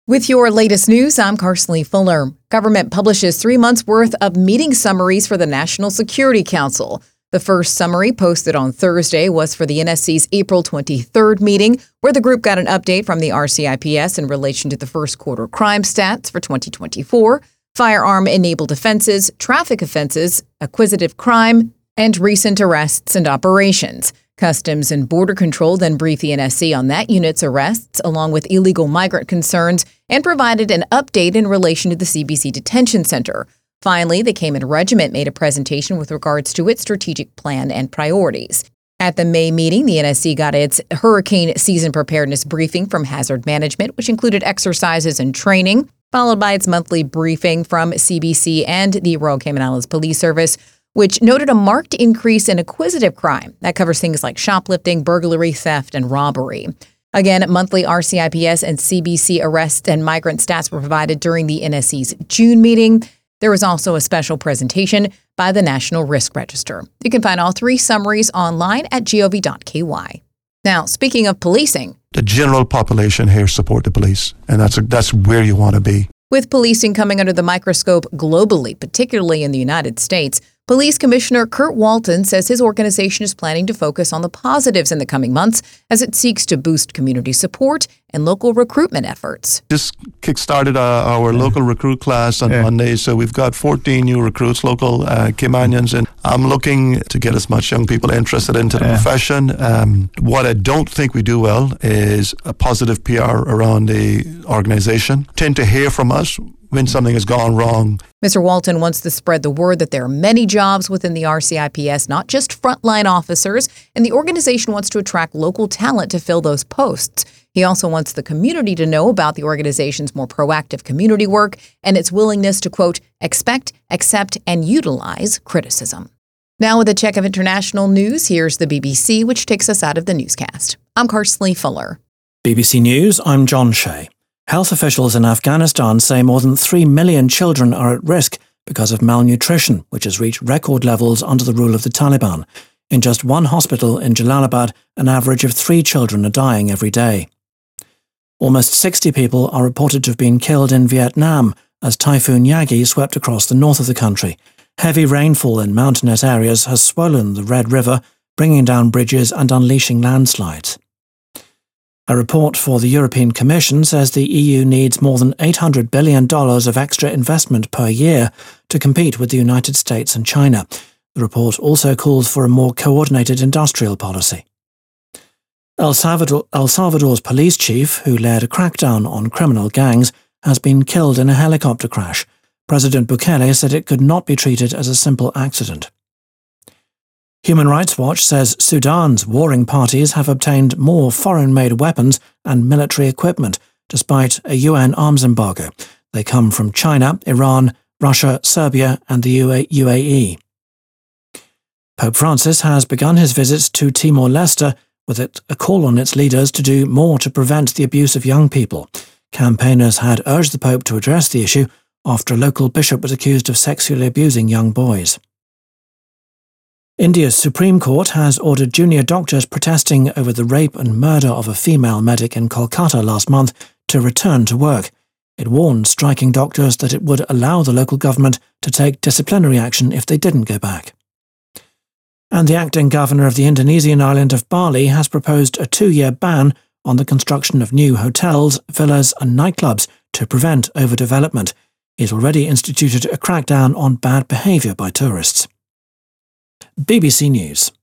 With your latest news, I'm Carsley Fuller. Government publishes 3 months' worth of meeting summaries for the National Security Council. The first summary, posted on Thursday, was for the NSC's April 23rd meeting, where the group got an update from the RCIPS in relation to the first quarter crime stats for 2024, firearm-enabled offenses, traffic offenses, acquisitive crime, and recent arrests and operations. Customs and Border Control then briefed the NSC on that unit's arrests, along with illegal migrant concerns, and provided an update in relation to the CBC Detention Center. Finally, the Cayman Regiment made a presentation with regards to its strategic plan and priorities. At the May meeting, the NSC got its hurricane season preparedness briefing from Hazard Management, which included exercises and training, followed by its monthly briefing from CBC and the Royal Cayman Islands Police Service, which noted a marked increase in acquisitive crime. That covers things like shoplifting, burglary, theft, and robbery. Again, monthly RCIPS and CBC arrest and migrant stats were provided during the NSC's June meeting. There was also a special presentation by the National Risk Register. You can find all 3 summaries online at gov.ky. Now, speaking of policing, the general population here support the police, and that's where you want to be. With policing coming under the microscope globally, particularly in the United States, Police Commissioner Kurt Walton says his organization is planning to focus on the positives in the coming months as it seeks to boost community support and local recruitment efforts. Just kick-started our local recruit class on Monday, so we've got 14 new recruits, local Caymanians, and I'm looking to get as much young people interested into the profession. What I don't think we do well is a positive PR around the organization. Tend to hear from us when something has gone wrong. Mr. Walton wants to spread the word that there are many jobs within the RCIPS, not just frontline officers, and the organization wants to attract local talent to fill those posts. He also wants the community to know about the organization's more proactive community work and its willingness to, quote, expect, accept, and utilize criticism. Now with a check of international news, here's the BBC, which takes us out of the newscast. I'm Carsley Fuller. BBC News, I'm John Shea. Health officials in Afghanistan say more than 3 million children are at risk because of malnutrition, which has reached record levels under the rule of the Taliban. In just one hospital in Jalalabad, an average of 3 children are dying every day. Almost 60 people are reported to have been killed in Vietnam as Typhoon Yagi swept across the north of the country. Heavy rainfall in mountainous areas has swollen the Red River, bringing down bridges and unleashing landslides. A report for the European Commission says the EU needs more than $800 billion of extra investment per year to compete with the United States and China. The report also calls for a more coordinated industrial policy. El Salvador's police chief, who led a crackdown on criminal gangs, has been killed in a helicopter crash. President Bukele said it could not be treated as a simple accident. Human Rights Watch says Sudan's warring parties have obtained more foreign-made weapons and military equipment, despite a UN arms embargo. They come from China, Iran, Russia, Serbia and the UAE. Pope Francis has begun his visit to Timor-Leste with a call on its leaders to do more to prevent the abuse of young people. Campaigners had urged the Pope to address the issue after a local bishop was accused of sexually abusing young boys. India's Supreme Court has ordered junior doctors protesting over the rape and murder of a female medic in Kolkata last month to return to work. It warned striking doctors that it would allow the local government to take disciplinary action if they didn't go back. And the acting governor of the Indonesian island of Bali has proposed a 2-year ban on the construction of new hotels, villas and nightclubs to prevent overdevelopment. He's already instituted a crackdown on bad behaviour by tourists. BBC News.